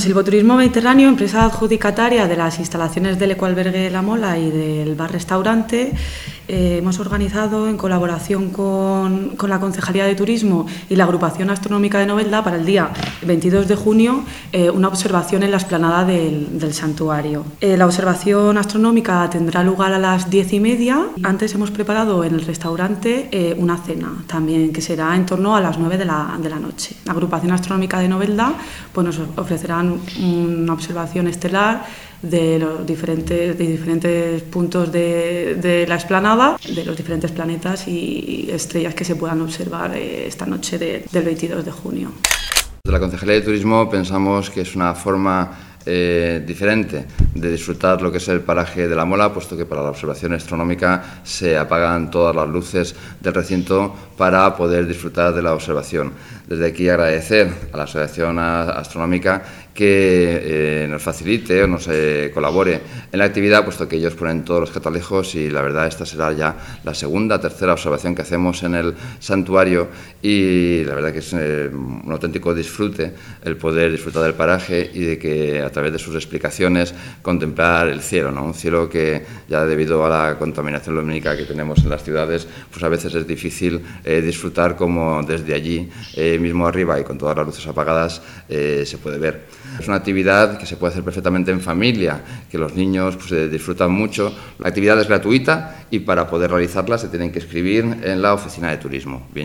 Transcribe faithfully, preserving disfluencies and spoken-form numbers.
Silvoturismo Mediterráneo, empresa adjudicataria de las instalaciones del Ecoalbergue La Mola y del bar-restaurante, eh, hemos organizado en colaboración con, con la Concejalía de Turismo y la Agrupación Astronómica de Novelda para el día veintidós de junio eh, una observación en la explanada del, del santuario. Eh, la observación astronómica tendrá lugar a las diez y media. Antes hemos preparado en el restaurante eh, una cena también que será en torno a las nueve de la, de la noche. La Agrupación Astronómica de Novelda pues, nos ofrecerán una observación estelar de los diferentes, de diferentes puntos de, de la explanada, de los diferentes planetas y estrellas que se puedan observar eh, esta noche de, del veintidós de junio. Desde la Concejalía de Turismo pensamos que es una forma Eh, diferente de disfrutar lo que es el paraje de La Mola, puesto que para la observación astronómica se apagan todas las luces del recinto para poder disfrutar de la observación. Desde aquí agradecer a la Asociación Astronómica que eh, nos facilite o nos eh, colabore en la actividad, puesto que ellos ponen todos los catalejos y la verdad esta será ya la segunda, tercera observación que hacemos en el santuario y la verdad que es eh, un auténtico disfrute el poder disfrutar del paraje y de que a través de sus explicaciones contemplar el cielo, ¿no? Un cielo que ya debido a la contaminación lumínica que tenemos en las ciudades, pues a veces es difícil eh, disfrutar como desde allí eh, mismo arriba y con todas las luces apagadas eh, se puede ver. Es una actividad que se puede hacer perfectamente en familia, que los niños pues, eh, disfrutan mucho. La actividad es gratuita y para poder realizarla se tienen que inscribir en la oficina de turismo. Bien.